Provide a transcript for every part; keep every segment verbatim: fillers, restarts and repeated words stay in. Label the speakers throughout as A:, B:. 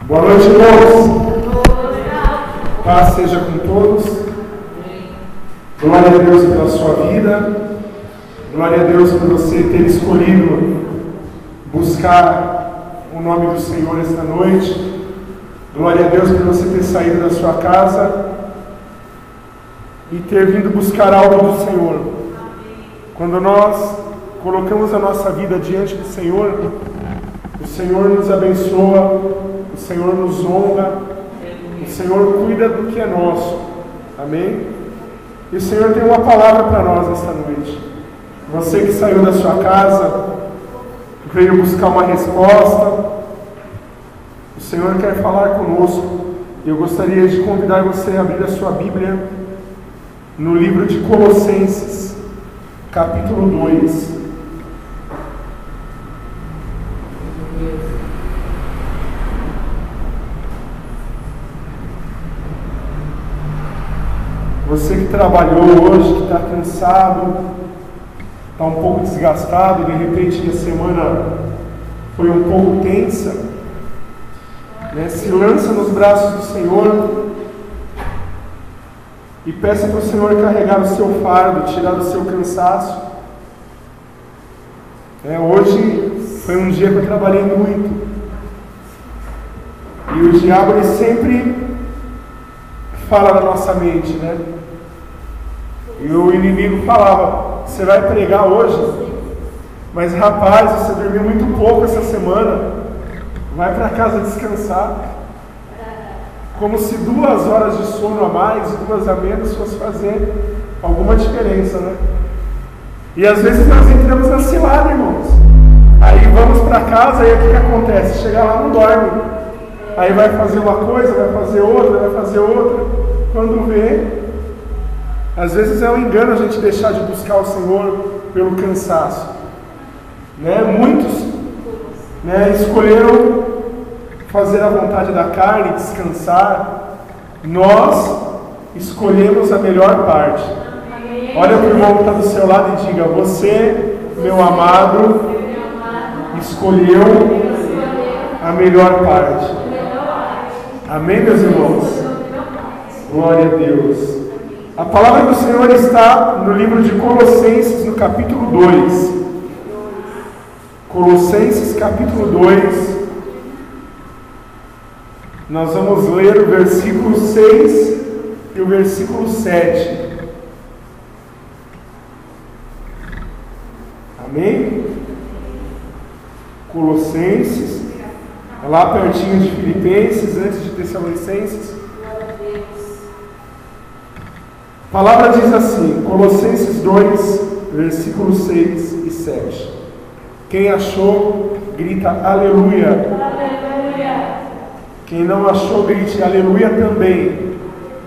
A: Boa noite, irmãos. Paz seja com todos. Glória a Deus pela sua vida. Glória a Deus por você ter escolhido buscar o nome do Senhor esta noite. Glória a Deus por você ter saído da sua casa e ter vindo buscar algo do Senhor. Quando nós colocamos a nossa vida diante do Senhor, o Senhor nos abençoa, o Senhor nos honra, o Senhor cuida do que é nosso. Amém? E o Senhor tem uma palavra para nós esta noite. Você que saiu da sua casa, veio buscar uma resposta, o Senhor quer falar conosco. Eu gostaria de convidar você a abrir a sua Bíblia no livro de Colossenses, capítulo dois. Você que trabalhou hoje, que está cansado, está um pouco desgastado, de repente a semana foi um pouco tensa, né? Se lança nos braços do Senhor e peça para o Senhor carregar o seu fardo, tirar o seu cansaço. É, hoje foi um dia que eu trabalhei muito, e o diabo ele sempre fala na nossa mente, né? E o inimigo falava: você vai pregar hoje, mas rapaz, você dormiu muito pouco essa semana, vai para casa descansar. Como se duas horas de sono a mais e duas a menos fosse fazer alguma diferença, né? E às vezes nós entramos na cilada, irmãos. Aí vamos para casa e o que, que acontece? Chega lá, não dorme. Aí vai fazer uma coisa, vai fazer outra, vai fazer outra. Quando vê, às vezes é um engano a gente deixar de buscar o Senhor pelo cansaço, né? Muitos, né, escolheram fazer a vontade da carne, descansar. Nós escolhemos a melhor parte. Olha para o irmão que está do seu lado e diga: você, meu amado, escolheu a melhor parte. Amém, meus irmãos? Glória a Deus. A palavra do Senhor está no livro de Colossenses, no capítulo dois. Colossenses, capítulo dois. Nós vamos ler o versículo seis e o versículo sete. Amém? Colossenses, é lá pertinho de Filipenses, antes de Tessalonicenses. A palavra diz assim, Colossenses dois, versículos seis e sete. Quem achou, grita aleluia. Aleluia. Quem não achou, grite aleluia também.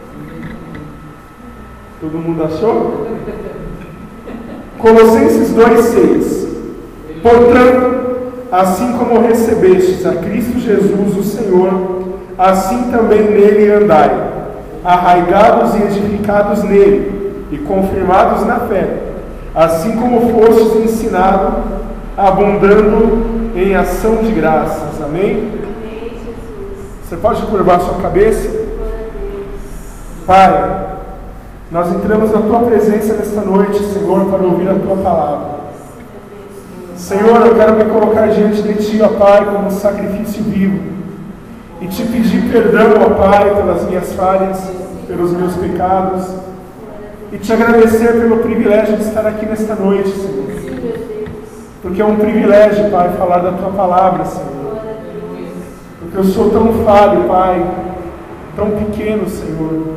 A: Todo mundo achou? Colossenses dois, seis. Portanto, assim como recebestes a Cristo Jesus, o Senhor, assim também nele andai, arraigados e edificados nele, e confirmados na fé, assim como fostes ensinados, abundando em ação de graças. Amém? Você pode curvar sua cabeça? Pai, nós entramos na Tua presença nesta noite, Senhor, para ouvir a Tua palavra. Senhor, eu quero me colocar diante de Ti, ó Pai, como um sacrifício vivo, e Te pedir perdão, ó Pai, pelas minhas falhas, pelos meus pecados, e Te agradecer pelo privilégio de estar aqui nesta noite, Senhor. Porque é um privilégio, Pai, falar da Tua palavra, Senhor. Porque eu sou tão falho, Pai, tão pequeno, Senhor.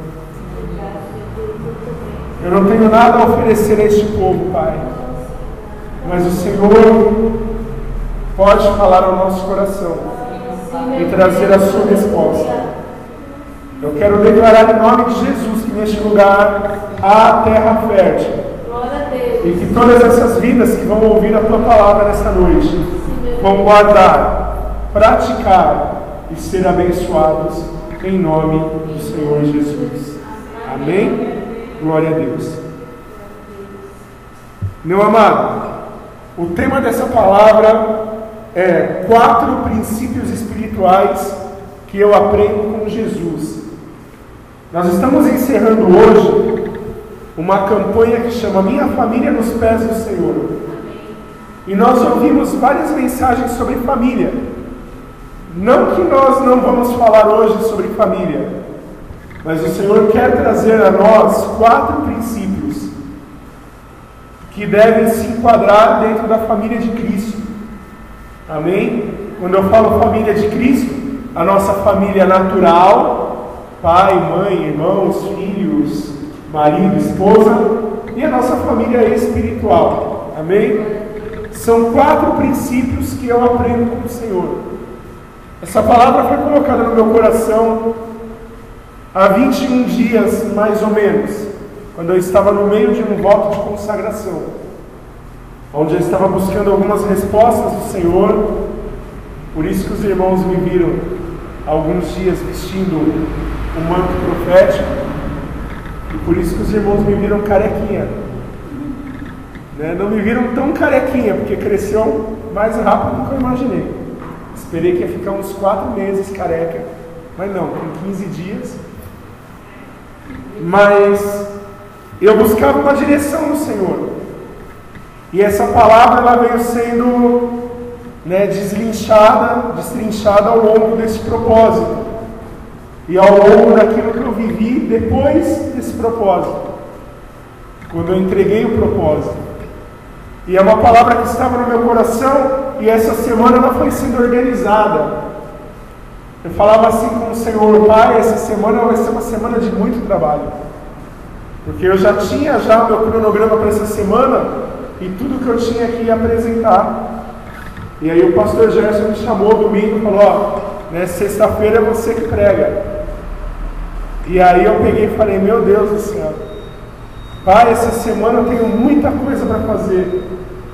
A: Eu não tenho nada a oferecer a este povo, Pai, mas o Senhor pode falar ao nosso coração e trazer a sua resposta. Eu quero declarar em nome de Jesus que neste lugar há terra fértil, e que todas essas vidas que vão ouvir a Tua palavra nesta noite vão guardar, praticar e ser abençoados em nome do Senhor Jesus. Amém? Glória a Deus. Meu amado, o tema dessa palavra é quatro princípios espirituais que eu aprendo com Jesus. Nós estamos encerrando hoje uma campanha que chama Minha Família nos Pés do Senhor. E nós ouvimos várias mensagens sobre família. Não que nós não vamos falar hoje sobre família, mas o Senhor quer trazer a nós quatro princípios que devem se enquadrar dentro da família de Cristo. Amém? Quando eu falo família de Cristo, a nossa família natural, pai, mãe, irmãos, filhos, marido, esposa, e a nossa família espiritual. Amém? São quatro princípios que eu aprendo com o Senhor. Essa palavra foi colocada no meu coração há vinte e um dias, mais ou menos, quando eu estava no meio de um voto de consagração, onde eu estava buscando algumas respostas do Senhor. Por isso que os irmãos me viram alguns dias vestindo o manto profético, e por isso que os irmãos me viram carequinha, né? Não me viram tão carequinha, porque cresceu mais rápido do que eu imaginei. Esperei que ia ficar uns quatro meses careca, mas não, com quinze dias. Mas eu buscava uma direção no Senhor, e essa palavra ela veio sendo, né, deslinchada, destrinchada ao longo desse propósito e ao longo daquilo que eu vivi depois desse propósito, quando eu entreguei o propósito. E é uma palavra que estava no meu coração, e essa semana ela foi sendo organizada. Eu falava assim com o Senhor: Pai, essa semana vai ser uma semana de muito trabalho, porque eu já tinha já o meu cronograma para essa semana e tudo que eu tinha que apresentar. E aí o pastor Gerson me chamou domingo e falou: ó, né, sexta-feira é você que prega. E aí eu peguei e falei: meu Deus do céu, Pai, essa semana eu tenho muita coisa para fazer.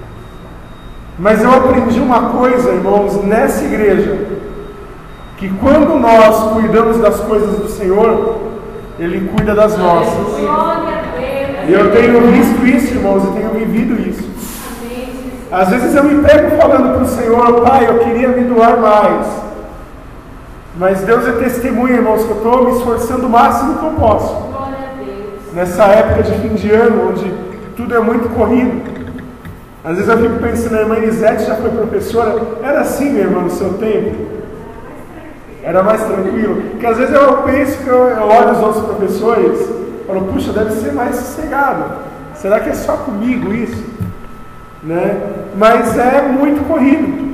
A: Mas eu aprendi uma coisa, irmãos, nessa igreja, que quando nós cuidamos das coisas do Senhor, Ele cuida das nossas. E eu tenho visto isso, irmãos, eu tenho vivido isso. Às vezes eu me pego falando para o Senhor: Pai, eu queria me doar mais. Mas Deus é testemunha, irmãos, que eu estou me esforçando o máximo que eu posso. Nessa época de fim de ano, onde tudo é muito corrido. Às vezes eu fico pensando, a irmã Elisete já foi professora. Era assim, minha irmã, no seu tempo? Era mais tranquilo? Porque às vezes eu penso que eu, eu olho os outros professores e falo: puxa, deve ser mais sossegado. Será que é só comigo isso? Né? Mas é muito corrido.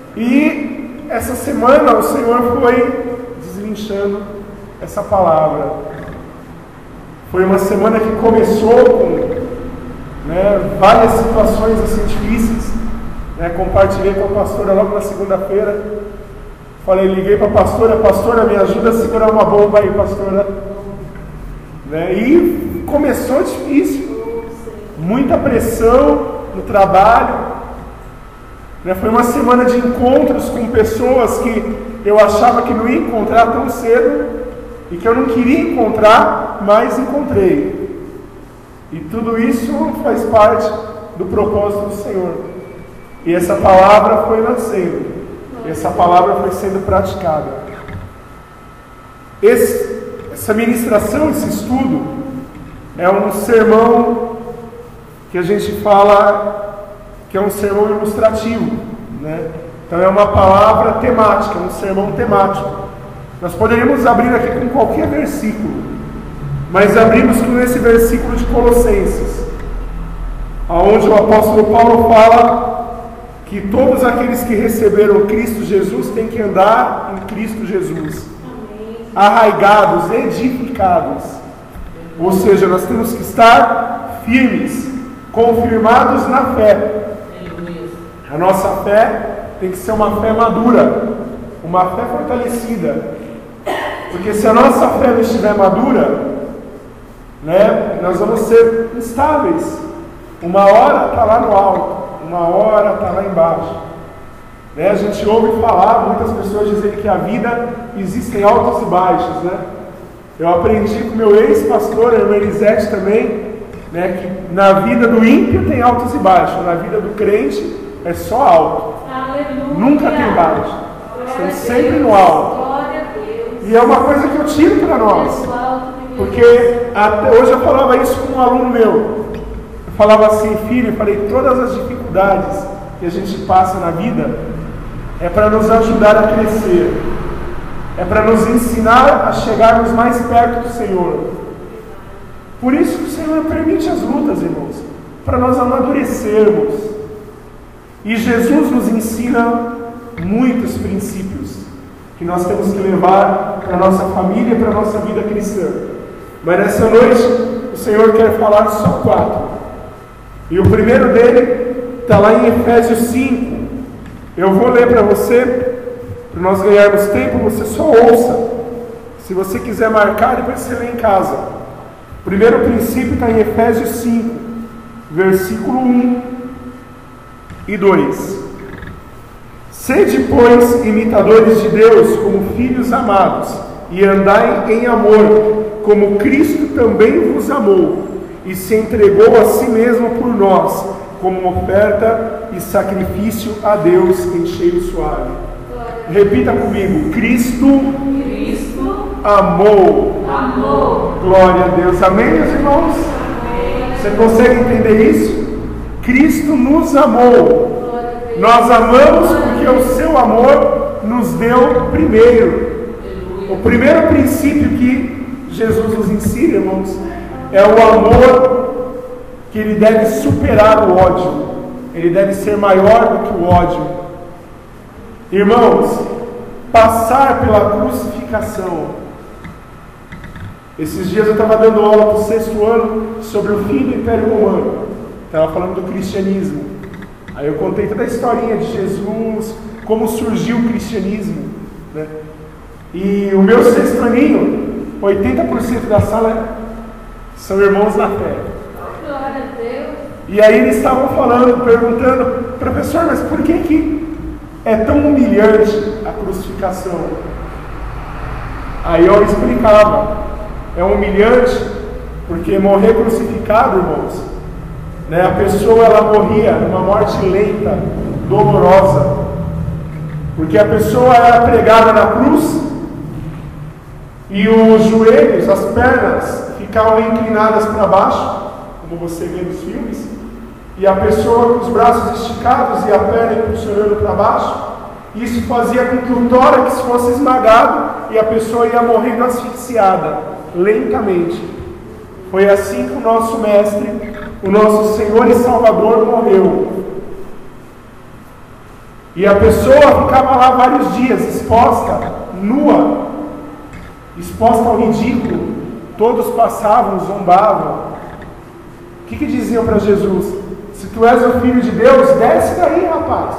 A: E essa semana o Senhor foi deslinchando essa palavra. Foi uma semana que começou com, né, várias situações assim difíceis, né? Compartilhei com a pastora logo na segunda-feira. Falei, liguei para a pastora: pastora, me ajuda a segurar uma bomba aí, pastora. Né? E começou difícil, muita pressão no trabalho, né? Foi uma semana de encontros com pessoas que eu achava que não ia encontrar tão cedo e que eu não queria encontrar, mas encontrei. E tudo isso faz parte do propósito do Senhor. E essa palavra foi nascendo, essa palavra foi sendo praticada. Esse, essa ministração, esse estudo, é um sermão que a gente fala que é um sermão ilustrativo, né? Então é uma palavra temática, um sermão temático. Nós poderíamos abrir aqui com qualquer versículo, mas abrimos com esse versículo de Colossenses, onde o apóstolo Paulo fala que todos aqueles que receberam Cristo Jesus têm que andar em Cristo Jesus, arraigados, edificados. Ou seja, nós temos que estar firmes, confirmados na fé. A nossa fé tem que ser uma fé madura, uma fé fortalecida. Porque se a nossa fé não estiver madura, né, nós vamos ser instáveis. Uma hora está lá no alto, uma hora está lá embaixo. Né, a gente ouve falar, muitas pessoas dizem que a vida existem altos e baixos. Né? Eu aprendi com meu ex-pastor, a irmã Elisete também, né, que na vida do ímpio tem altos e baixos, na vida do crente é só alto. Aleluia. Nunca tem baixo. Estamos sempre no alto. E é uma coisa que eu tiro para nós. Porque até hoje eu falava isso com um aluno meu. Eu falava assim, filho, eu falei, todas as dificuldades que a gente passa na vida é para nos ajudar a crescer. É para nos ensinar a chegarmos mais perto do Senhor. Por isso que o Senhor permite as lutas, irmãos, para nós amadurecermos. E Jesus nos ensina muitos princípios que nós temos que levar para a nossa família e para a nossa vida cristã. Mas nessa noite o Senhor quer falar só quatro. E o primeiro dele está lá em Efésios cinco. Eu vou ler para você, para nós ganharmos tempo, você só ouça. Se você quiser marcar, depois você lê em casa. O primeiro princípio está em Efésios cinco, versículo um e dois. Sede, pois, imitadores de Deus, como filhos amados, e andai em amor, como Cristo também vos amou, e se entregou a si mesmo por nós, como oferta e sacrifício a Deus em cheiro suave. Repita comigo: Cristo,
B: Cristo
A: amou.
B: amou.
A: Glória a Deus. Amém, meus irmãos?
B: Amém.
A: Você consegue entender isso? Cristo nos amou. Nós amamos porque o seu amor nos deu primeiro. O primeiro princípio que Jesus nos ensina, irmãos, é o amor que ele deve superar o ódio. Ele deve ser maior do que o ódio. Irmãos, passar pela crucificação. Esses dias eu estava dando aula para o sexto ano sobre o fim do Império Romano. Estava falando do cristianismo. Aí eu contei toda a historinha de Jesus, como surgiu o cristianismo, né? E o meu sexto aninho, oitenta por cento da sala são irmãos na fé.
B: Glória a Deus.
A: E aí eles estavam falando, perguntando, professor, mas por que que é tão humilhante a crucificação? Aí eu explicava, é humilhante porque morrer crucificado, irmãos, né, a pessoa ela morria numa morte lenta, dolorosa, porque a pessoa era pregada na cruz e os joelhos, as pernas ficavam inclinadas para baixo, como você vê nos filmes, e a pessoa com os braços esticados e a perna impulsionando para baixo. Isso fazia com que o tórax fosse esmagado e a pessoa ia morrendo asfixiada, lentamente. Foi assim que o nosso mestre, o nosso Senhor e Salvador morreu. E a pessoa ficava lá vários dias, exposta, nua, exposta ao ridículo. Todos passavam, zombavam. O que, que diziam para Jesus? Se tu és o Filho de Deus, desce daí, rapaz.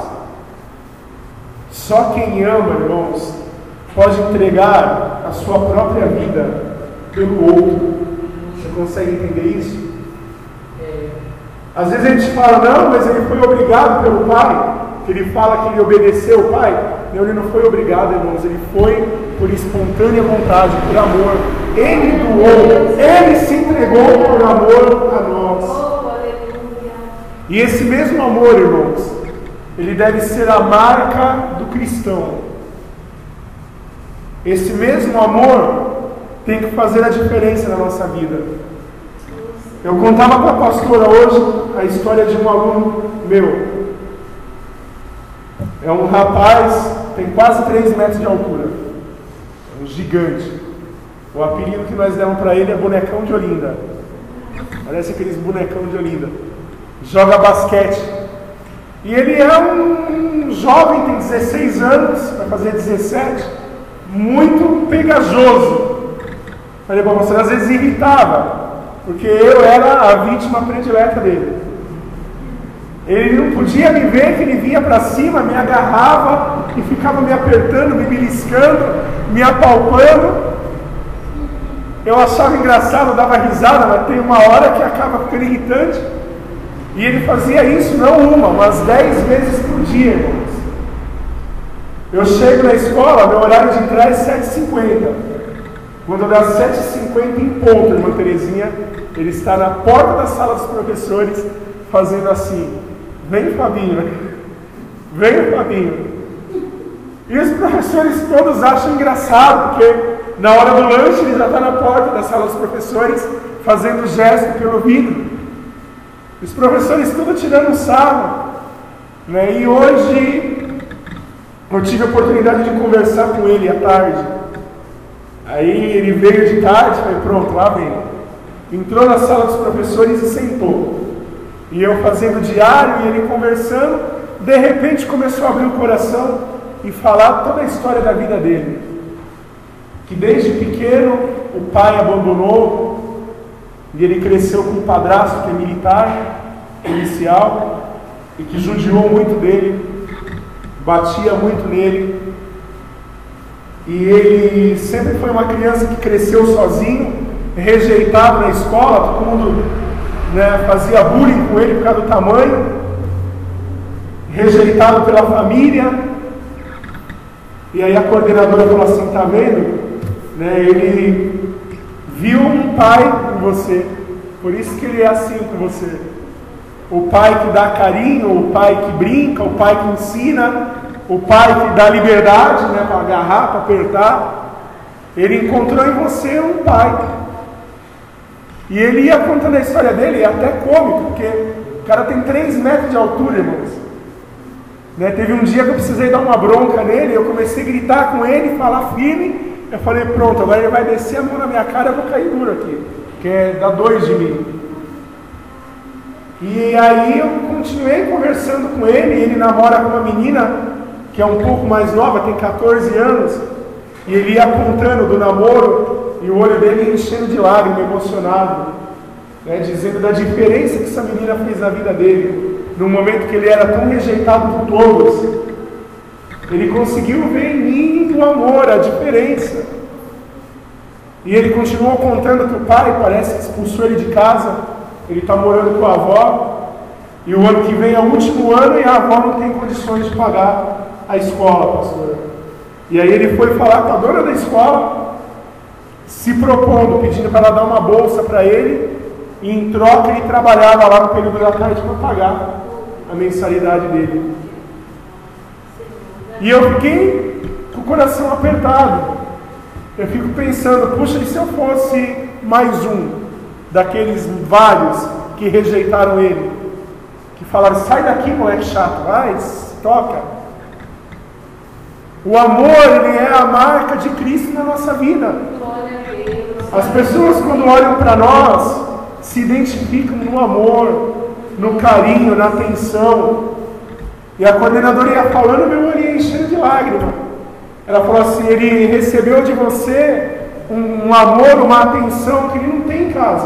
A: Só quem ama, irmãos, pode entregar a sua própria vida pelo outro. Você consegue entender isso? É. Às vezes a gente fala, não, mas ele foi obrigado pelo pai. Que ele fala que ele obedeceu o pai. Não, ele não foi obrigado, irmãos. Ele foi por espontânea vontade, por amor. Ele doou, ele se entregou por amor a nós. E esse mesmo amor, irmãos, ele deve ser a marca do cristão. Esse mesmo amor tem que fazer a diferença na nossa vida. Eu contava para a pastora hoje a história de um aluno meu. É um rapaz, tem quase três metros de altura. É um gigante. O apelido que nós demos para ele é bonecão de Olinda. Parece aqueles bonecão de Olinda. Joga basquete. E ele é um jovem, tem dezesseis anos, vai fazer dezessete, muito pegajoso. Falei para você, às vezes irritava, porque eu era a vítima predileta dele. Ele não podia me ver, que ele vinha para cima, me agarrava e ficava me apertando, me beliscando, me apalpando. Eu achava engraçado, dava risada, mas tem uma hora que acaba ficando irritante. E ele fazia isso não uma, mas dez vezes por dia, irmãos. Eu chego na escola, meu horário de entrar é sete e cinquenta. Quando dá sete e cinquenta em ponto, irmã Terezinha, ele está na porta da sala dos professores, fazendo assim: vem, Fabinho, vem, Fabinho. E os professores todos acham engraçado, porque Na hora do lanche, ele já está na porta da sala dos professores, fazendo gesto pelo vidro. Os professores tudo tirando sarro. Né? E hoje, eu tive a oportunidade de conversar com ele à tarde. Aí ele veio de tarde, falei, pronto, lá vem. Entrou na sala dos professores e sentou. E eu fazendo diário e ele conversando, de repente começou a abrir o coração e falar toda a história da vida dele. Que desde pequeno o pai abandonou e ele cresceu com um padrasto que é militar, policial, e que judiou muito dele, batia muito nele. E ele sempre foi uma criança que cresceu sozinho, rejeitado na escola, todo mundo, né, fazia bullying com ele por causa do tamanho, rejeitado pela família. E aí a coordenadora falou assim, tá vendo? Né, ele viu um pai com você, por isso que ele é assim com você. O pai que dá carinho, o pai que brinca, o pai que ensina, o pai que dá liberdade, né, para agarrar, para apertar. Ele encontrou em você um pai. E ele ia contando a história dele, é até cômico, porque o cara tem três metros de altura, irmãos. Né, teve um dia que eu precisei dar uma bronca nele, eu comecei a gritar com ele, falar firme. Eu falei, pronto, agora ele vai descer a mão na minha cara, eu vou cair duro aqui, que é dá dois de mim. E aí eu continuei conversando com ele, ele namora com uma menina que é um pouco mais nova, tem catorze anos, e ele ia contando do namoro, e o olho dele enchendo de lágrimas, emocionado, né, dizendo da diferença que essa menina fez na vida dele, no momento que ele era tão rejeitado por todos. Ele conseguiu ver em mim o amor, a diferença. E ele continuou contando que o pai parece que expulsou ele de casa, ele está morando com a avó, e o ano que vem é o último ano e a avó não tem condições de pagar a escola, pastor. E aí ele foi falar com a dona da escola, se propondo, pedindo para ela dar uma bolsa para ele, e em troca ele trabalhava lá no período da tarde para pagar a mensalidade dele. E eu fiquei com o coração apertado. Eu fico pensando, puxa, e se eu fosse mais um daqueles vários que rejeitaram ele, que falaram, sai daqui, moleque chato, vai, toca. O amor, ele é a marca de Cristo na nossa vida. As pessoas, quando olham para nós, se identificam no amor, no carinho, na atenção. E a coordenadora ia falando, meu olho ia enchendo de lágrimas. Ela falou assim, ele recebeu de você um, um amor, uma atenção que ele não tem em casa.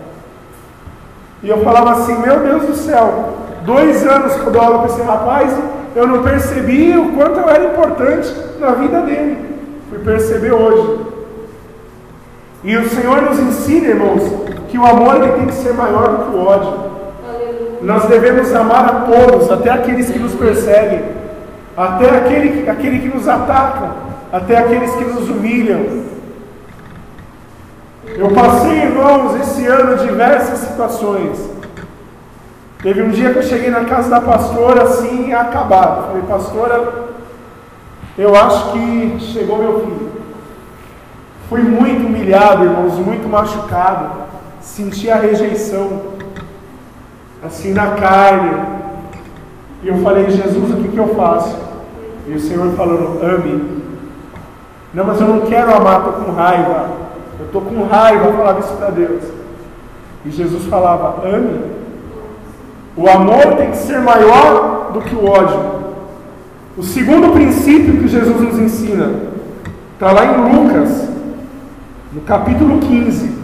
A: E eu falava assim, meu Deus do céu, dois anos que eu dou aula para esse rapaz, eu não percebi o quanto eu era importante na vida dele. Fui perceber hoje. E o Senhor nos ensina, irmãos, que o amor ele tem que ser maior do que o ódio. Nós devemos amar a todos, até aqueles que nos perseguem, até aquele, aquele que nos ataca, até aqueles que nos humilham. Eu passei, irmãos, esse ano diversas situações. Teve um dia que eu cheguei na casa da pastora assim, acabado. Falei, pastora, eu acho que chegou meu fim. Fui muito humilhado, irmãos, muito machucado. Senti a rejeição assim na carne. E eu falei, Jesus, o que, que eu faço? E o Senhor falando, ame. Não, mas eu não quero amar, estou com raiva. Eu estou com raiva, eu falava isso para Deus. E Jesus falava, ame. O amor tem que ser maior do que o ódio. O segundo princípio que Jesus nos ensina está lá em Lucas, no capítulo quinze.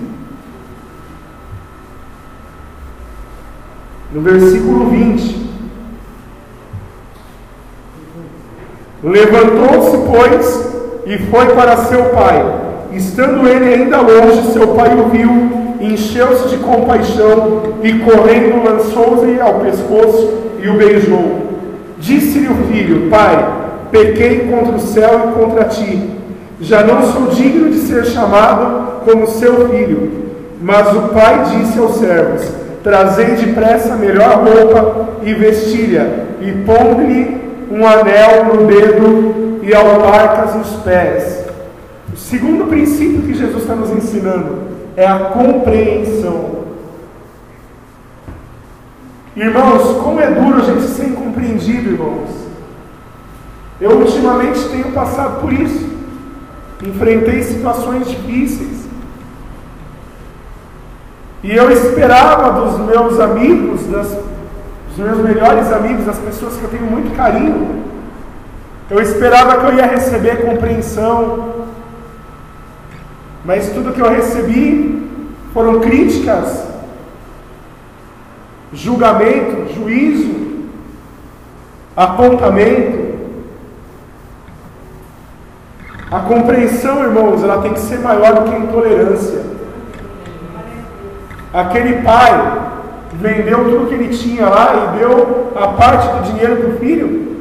A: No versículo vinte. Levantou-se, pois, e foi para seu pai. Estando ele ainda longe, seu pai o viu, encheu-se de compaixão e, correndo, lançou-se ao pescoço e o beijou. Disse-lhe o filho, pai, pequei contra o céu e contra ti. Já não sou digno de ser chamado como seu filho. Mas o pai disse aos servos, trazei depressa a melhor roupa e vestilha, e pondo-lhe um anel no dedo e alparcas nos pés. O segundo princípio que Jesus está nos ensinando é a compreensão. Irmãos, como é duro a gente ser incompreendido, irmãos. Eu ultimamente tenho passado por isso. Enfrentei situações difíceis. E eu esperava dos meus amigos, das, dos meus melhores amigos, das pessoas que eu tenho muito carinho, eu esperava que eu ia receber compreensão. Mas tudo que eu recebi foram críticas, julgamento, juízo, apontamento. A compreensão, irmãos, ela tem que ser maior do que a intolerância. Aquele pai vendeu tudo que ele tinha lá e deu a parte do dinheiro para o filho.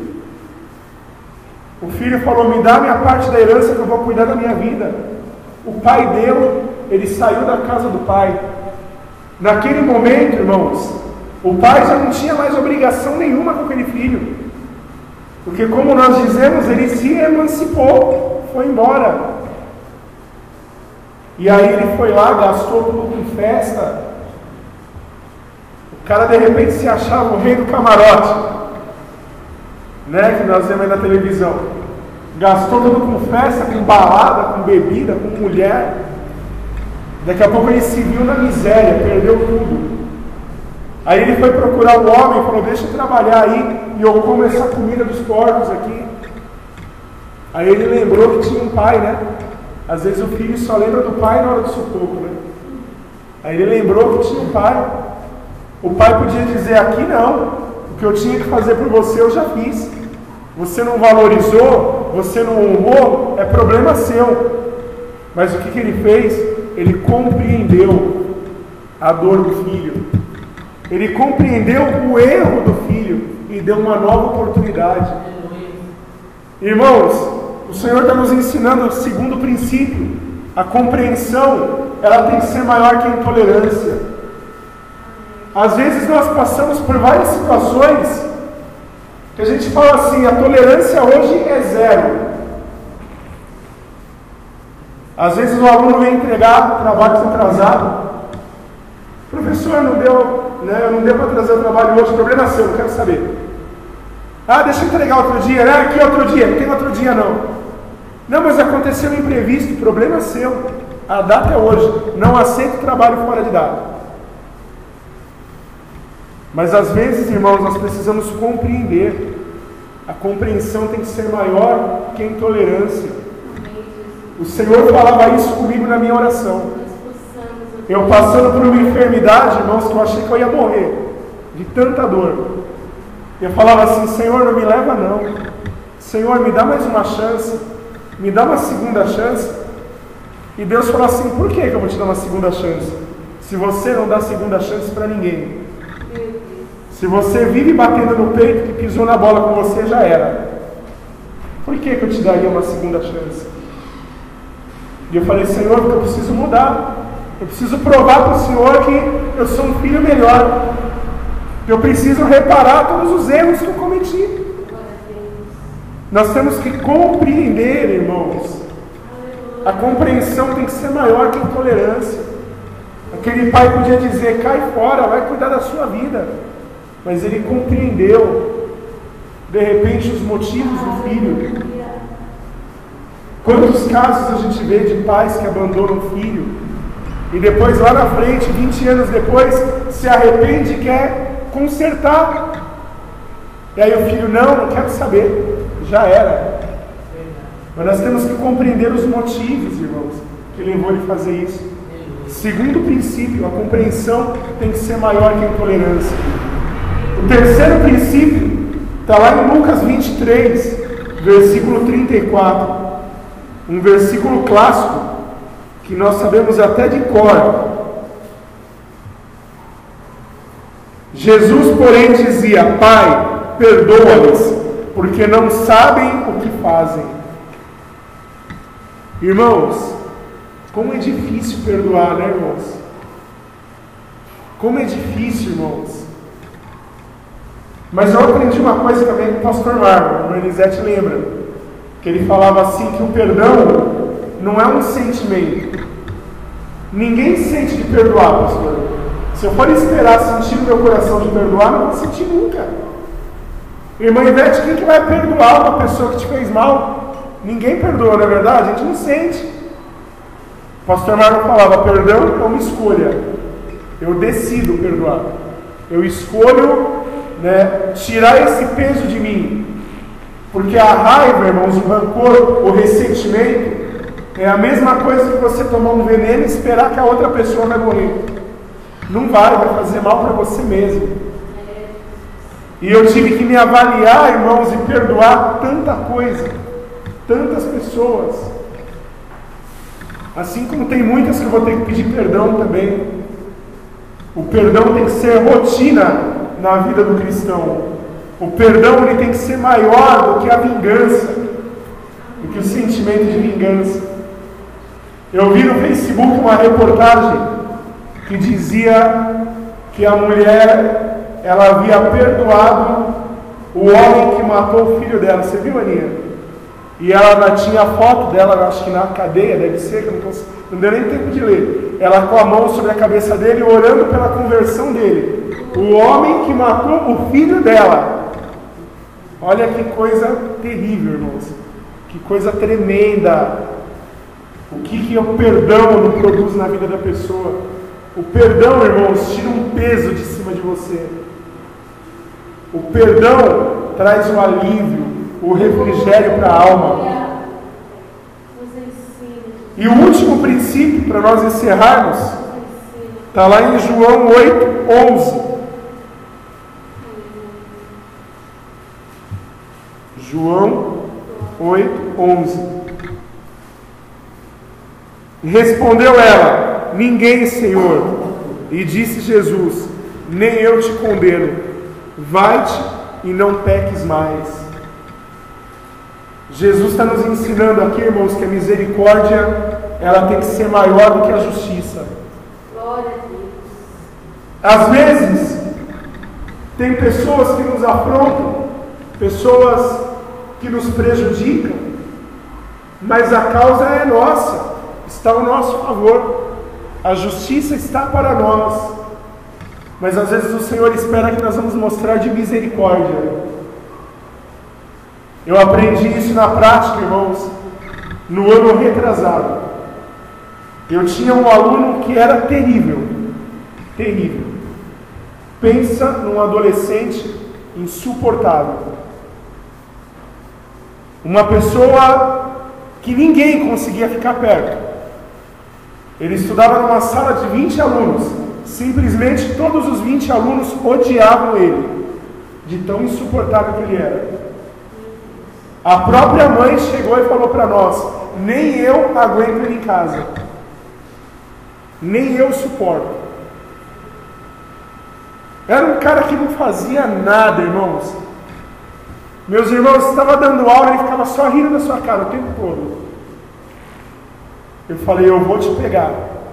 A: O filho falou: me dá minha parte da herança que eu vou cuidar da minha vida. O pai deu, ele saiu da casa do pai. Naquele momento, irmãos, o pai já não tinha mais obrigação nenhuma com aquele filho. Porque, como nós dizemos, ele se emancipou, foi embora. E aí ele foi lá, gastou tudo com festa. O cara de repente se achava o rei do camarote, né, que nós vemos aí na televisão. Gastou tudo com festa, com balada, com bebida, com mulher. Daqui a pouco ele se viu na miséria, perdeu tudo. Aí ele foi procurar o homem e falou: deixa eu trabalhar aí e eu como essa comida dos porcos aqui. Aí ele lembrou que tinha um pai, né? Às vezes o filho só lembra do pai na hora do sufoco, né? Aí ele lembrou que tinha um pai. O pai podia dizer: aqui não, o que eu tinha que fazer por você eu já fiz. Você não valorizou, você não honrou, é problema seu. Mas o que, que ele fez? Ele compreendeu a dor do filho. Ele compreendeu o erro do filho e deu uma nova oportunidade. Irmãos, o Senhor está nos ensinando o segundo princípio. A compreensão, ela tem que ser maior que a intolerância. Às vezes nós passamos por várias situações que a gente fala assim: a tolerância hoje é zero. Às vezes o aluno vem entregar trabalho atrasado. Professor, não deu, né, não deu para trazer o trabalho hoje, problema seu, não quero saber. Ah, deixa eu entregar outro dia, né? Aqui outro dia, não tem outro dia não. Não, mas aconteceu um imprevisto, problema seu. A data é hoje, não aceito trabalho fora de data. Mas às vezes, irmãos, nós precisamos compreender. A compreensão tem que ser maior que a intolerância. O Senhor falava isso comigo na minha oração. Eu passando por uma enfermidade, irmãos, que eu achei que eu ia morrer de tanta dor. Eu falava assim: Senhor, não me leva não. Senhor, me dá mais uma chance. Me dá uma segunda chance. E Deus falou assim: por que que eu vou te dar uma segunda chance? Se você não dá segunda chance para ninguém. Se você vive batendo no peito que pisou na bola com você, já era. Por que que eu te daria uma segunda chance? E eu falei: Senhor, porque eu preciso mudar. Eu preciso provar para o Senhor que eu sou um filho melhor. Eu preciso reparar todos os erros que eu cometi. Nós temos que compreender, irmãos. A compreensão tem que ser maior que a intolerância. Aquele pai podia dizer: cai fora, vai cuidar da sua vida. Mas ele compreendeu, de repente, os motivos do filho. Quantos casos a gente vê de pais que abandonam o filho e depois, lá na frente, vinte anos depois, se arrepende e quer consertar. E aí o filho: não, não quero saber, já era. Mas nós temos que compreender os motivos, irmãos, que levou ele a fazer isso. Segundo princípio, a compreensão tem que ser maior que a intolerância. O terceiro princípio está lá em Lucas vinte e três, versículo trinta e quatro. Um versículo clássico que nós sabemos até de cor. Jesus, porém, dizia: Pai, perdoa-lhes, porque não sabem o que fazem. Irmãos, como é difícil perdoar, né, irmãos? Como é difícil, irmãos. Mas eu aprendi uma coisa também com o pastor Marco, o Elisete lembra, que ele falava assim, que o perdão, não é um sentimento. Ninguém sente de perdoar, pastor. Se eu for esperar sentir no meu coração de perdoar, não vou sentir nunca. Irmã Ivete, quem que vai perdoar uma pessoa que te fez mal? Ninguém perdoa, não é verdade? A gente não sente. O pastor Marlon falava, perdão é uma escolha. Eu decido perdoar. Eu escolho, né, tirar esse peso de mim. Porque a raiva, irmãos, o rancor, o ressentimento, é a mesma coisa que você tomar um veneno e esperar que a outra pessoa vai morrer. Não vai, vai fazer mal para você mesmo. E eu tive que me avaliar, irmãos, e perdoar tanta coisa, tantas pessoas. Assim como tem muitas que eu vou ter que pedir perdão também. O perdão tem que ser rotina na vida do cristão. O perdão ele tem que ser maior do que a vingança, do que o sentimento de vingança. Eu vi no Facebook uma reportagem que dizia que a mulher, ela havia perdoado o homem que matou o filho dela. Você viu, Aninha? E ela tinha a foto dela, acho que na cadeia, deve ser, que eu não, consigo, não deu nem tempo de ler. Ela com a mão sobre a cabeça dele, orando pela conversão dele. O homem que matou o filho dela. Olha que coisa terrível, irmãos. Que coisa tremenda. O que, que o perdão não produz na vida da pessoa? O perdão, irmãos, tira um peso de cima de você. O perdão traz o alívio, o refrigério para a alma. E o último princípio, para nós encerrarmos, está lá em João oito, onze. João oito, onze. Respondeu ela, ninguém, Senhor. E disse Jesus, nem eu te condeno. Vai-te e não peques mais. Jesus está nos ensinando aqui, irmãos, que a misericórdia, ela tem que ser maior do que a justiça.
B: Glória a Deus.
A: Às vezes, tem pessoas que nos afrontam, pessoas que nos prejudicam, mas a causa é nossa, está ao nosso favor, a justiça está para nós, mas às vezes o Senhor espera que nós vamos mostrar de misericórdia. Eu aprendi isso na prática, irmãos, no ano retrasado. Eu tinha um aluno que era terrível, terrível. Pensa num adolescente insuportável. Uma pessoa que ninguém conseguia ficar perto. Ele estudava numa sala de vinte alunos. Simplesmente todos os vinte alunos odiavam ele, de tão insuportável que ele era. A própria mãe chegou e falou para nós, nem eu aguento ele em casa. Nem eu suporto. Era um cara que não fazia nada, irmãos. Meus irmãos, estava dando aula e ele ficava só rindo da sua cara o tempo todo. Eu falei, eu vou te pegar.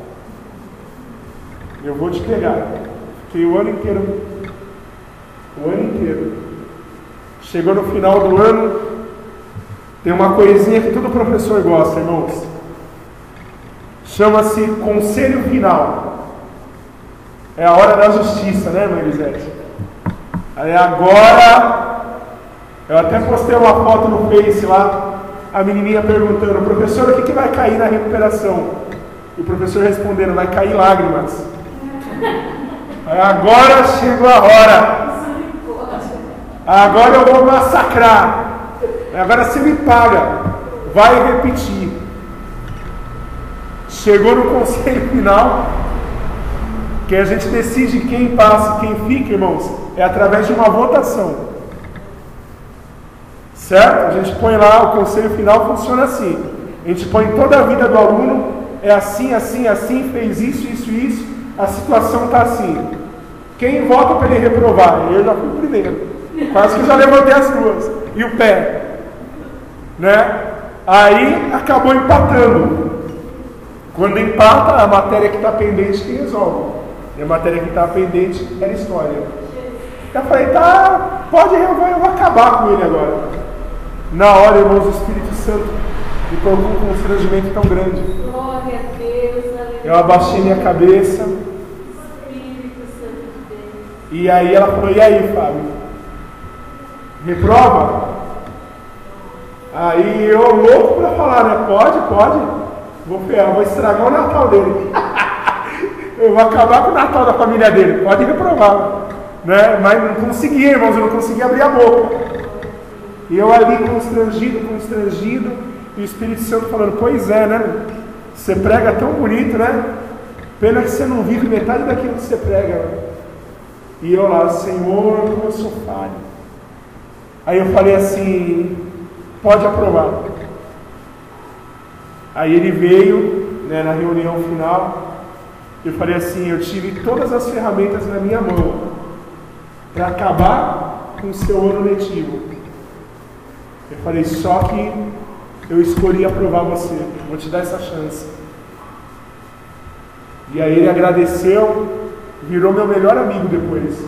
A: Eu vou te pegar. Fiquei o ano inteiro. O ano inteiro. Chegou no final do ano, tem uma coisinha que todo professor gosta, irmãos. Chama-se conselho final. É a hora da justiça, né, mãe Elisete? Aí agora, eu até postei uma foto no Face lá, a menininha perguntando, professor, o que, que vai cair na recuperação? E o professor respondendo, vai cair lágrimas. Aí agora chegou a hora. Agora eu vou massacrar. Agora você me paga. Vai repetir. Chegou no conselho final, que a gente decide quem passa e quem fica, irmãos, é através de uma votação. Certo? A gente põe lá, o conselho final funciona assim. A gente põe toda a vida do aluno, é assim, assim, assim, fez isso, isso, isso, a situação está assim. Quem vota para ele reprovar? Eu já fui o primeiro. Quase que já levantei as duas. E o pé. Né? Aí acabou empatando. Quando empata, a matéria que está pendente que resolve. E a matéria que está pendente era história. Eu falei, tá, pode, eu vou, eu vou acabar com ele agora. Na hora, irmãos, o Espírito Santo me colocou um constrangimento tão grande.
B: Glória a Deus, aleluia.
A: Eu abaixei minha cabeça.
B: Espírito Santo de Deus.
A: E aí ela falou, e aí, Fábio? Reprova? Aí eu louco para falar, né? Pode, pode. Vou ferrar, vou estragar o Natal dele. Eu vou acabar com o Natal da família dele. Pode reprovar. Né? Mas não conseguia, irmãos, eu não conseguia abrir a boca. E eu ali constrangido, constrangido, e o Espírito Santo falando, pois é, né? Você prega tão bonito, né? Pena que você não vive metade daquilo que você prega. Né? E eu lá, Senhor, como eu sou falho. Aí eu falei assim, pode aprovar. Aí ele veio, né, na reunião final, eu falei assim, eu tive todas as ferramentas na minha mão para acabar com o seu ano letivo. Eu falei, só que eu escolhi aprovar você, vou te dar essa chance. E aí ele agradeceu, virou meu melhor amigo depois.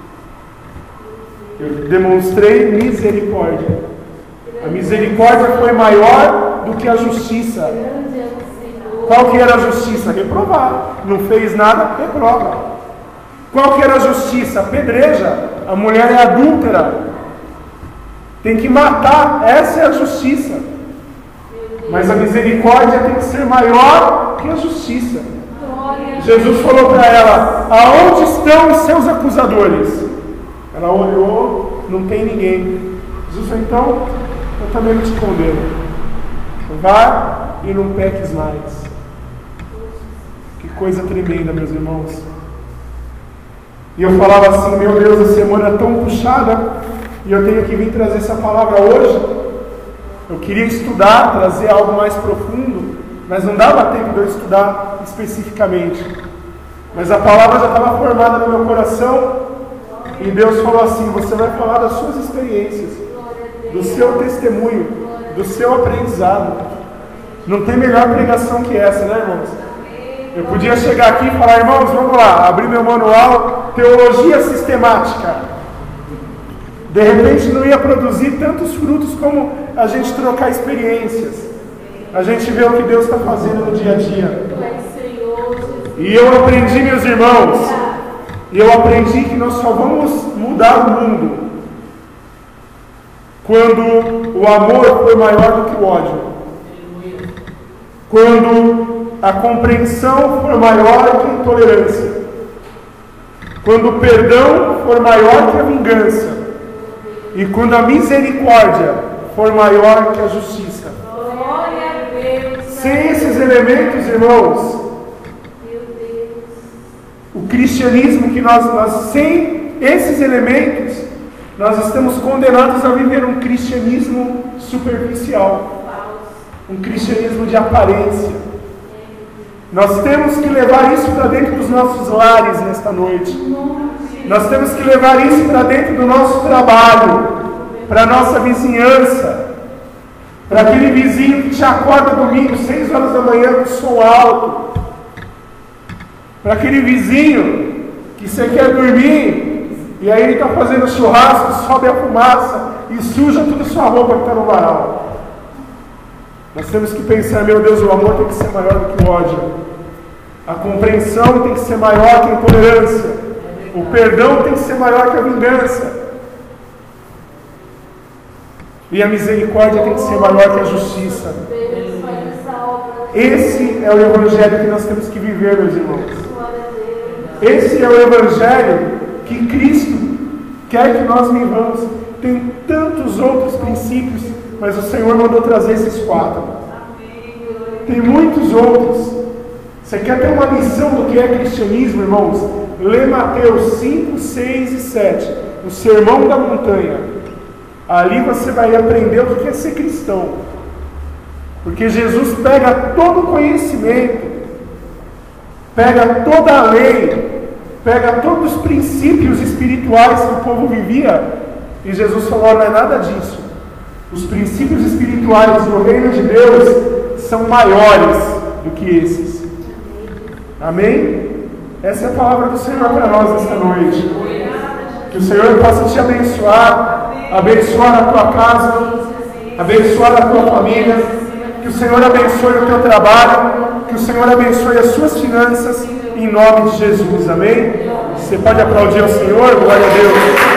A: Eu demonstrei misericórdia. A misericórdia foi maior do que a justiça. Qual que era a justiça? Reprovar. Não fez nada, reprova. Qual que era a justiça? Apedreja. A mulher é adúltera. Tem que matar. Essa é a justiça. Mas a misericórdia tem que ser maior que a justiça. Jesus falou para ela, aonde estão os seus acusadores? Ela olhou, não tem ninguém. Jesus falou, então, eu também não te condeno. Vá e não peques mais. Que coisa tremenda, meus irmãos. E eu falava assim, meu Deus, a semana é tão puxada, e eu tenho que vir trazer essa palavra hoje. Eu queria estudar, trazer algo mais profundo, mas não dava tempo de eu estudar especificamente. Mas a palavra já estava formada no meu coração, e Deus falou assim, você vai falar das suas experiências, do seu testemunho, do seu aprendizado. Não tem melhor pregação que essa, né, irmãos? Eu podia chegar aqui e falar, irmãos, vamos lá, abrir meu manual, teologia sistemática. De repente não ia produzir tantos frutos como a gente trocar experiências. A gente vê o que Deus está fazendo no dia a dia. E eu aprendi, meus irmãos, eu aprendi que nós só vamos mudar o mundo quando o amor for maior do que o ódio. Quando a compreensão for maior que a intolerância. Quando o perdão for maior que a vingança. E quando a misericórdia for maior que a justiça. Sem esses elementos, irmãos, o cristianismo que nós, nós, sem esses elementos, nós estamos condenados a viver um cristianismo superficial, um cristianismo de aparência. Nós temos que levar isso para dentro dos nossos lares nesta noite. Nós temos que levar isso para dentro do nosso trabalho, para a nossa vizinhança, para aquele vizinho que te acorda domingo, seis horas da manhã, com som alto, para aquele vizinho que você quer dormir, e aí ele está fazendo churrasco, sobe a fumaça e suja toda a sua roupa que está no varal. Nós temos que pensar, meu Deus, o amor tem que ser maior do que o ódio. A compreensão tem que ser maior que a intolerância. O perdão tem que ser maior que a vingança. E a misericórdia tem que ser maior que a justiça. Esse é o evangelho que nós temos que viver, meus irmãos. Esse é o evangelho que Cristo quer que nós vivamos. Tem tantos outros princípios, mas o Senhor mandou trazer esses quatro. Tem muitos outros. Você quer ter uma lição do que é cristianismo, irmãos? Lê Mateus cinco, seis e sete, o Sermão da Montanha. Ali você vai aprender o que é ser cristão. Porque Jesus pega todo o conhecimento, pega toda a lei, pega todos os princípios espirituais que o povo vivia, e Jesus falou, não é nada disso. Os princípios espirituais do reino de Deus são maiores do que esses. Amém? Essa é a palavra do Senhor para nós esta noite. Que o Senhor possa te abençoar, abençoar a tua casa, abençoar a tua família. Que o Senhor abençoe o teu trabalho, que o Senhor abençoe as suas finanças, em nome de Jesus, amém? Você pode aplaudir ao Senhor, glória a Deus.